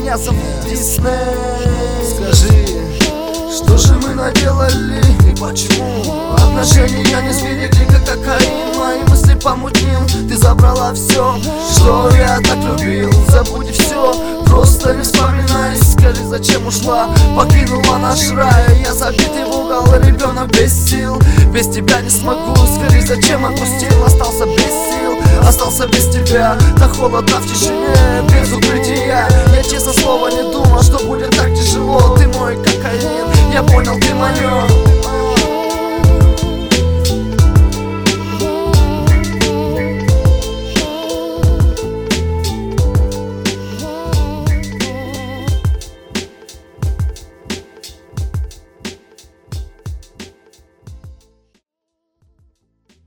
меня зовут Дисней. Скажи, что же мы наделали и почему отношения не сберегли, как кокаин? Мои мысли помутнил, ты забрала все, что я так любил. Забудь все, просто не вспоминай. Скажи, зачем ушла, покинула наш рай? Я забитый в угол, ребенок без сил. Без тебя не смогу, скажи, зачем отпустил? Остался без сил, остался без тебя. Так холодно в тишине, без укрытия. Я честно слово не думал, что будет так тяжело. Ты мой кокаин, я понял, ты мое.